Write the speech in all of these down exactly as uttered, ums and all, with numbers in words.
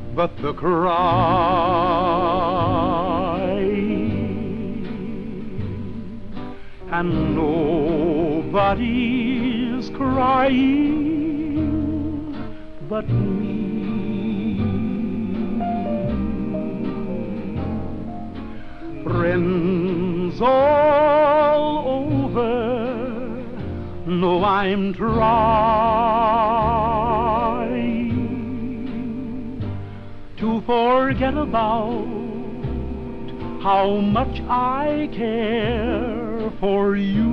but the cry. And nobody's crying but me. Friends all over know I'm trying to forget about how much I care for you.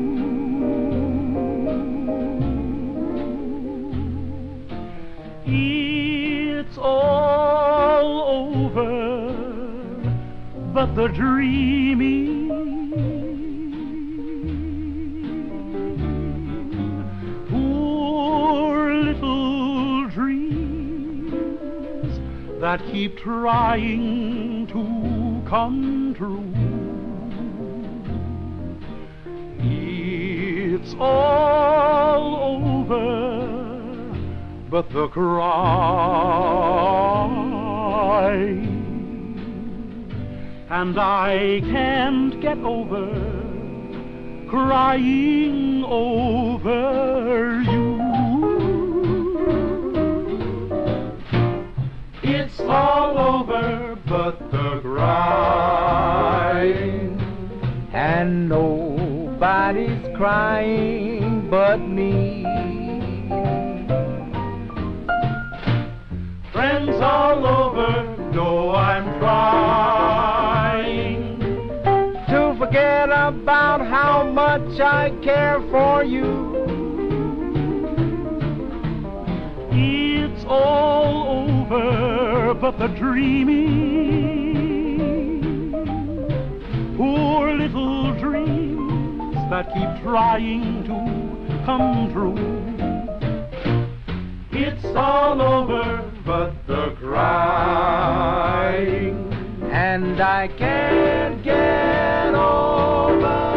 It's all over, but the dreaming, poor little dreams that keep trying to come true. It's all over, but the cry. And I can't get over crying over you. It's all over but the crying. And nobody's crying but me. Friends all over know I'm trying to forget about how much I care for you. It's all over but the dreaming, poor little dreams that keep trying to come true. It's all over but the crying. And I can't get over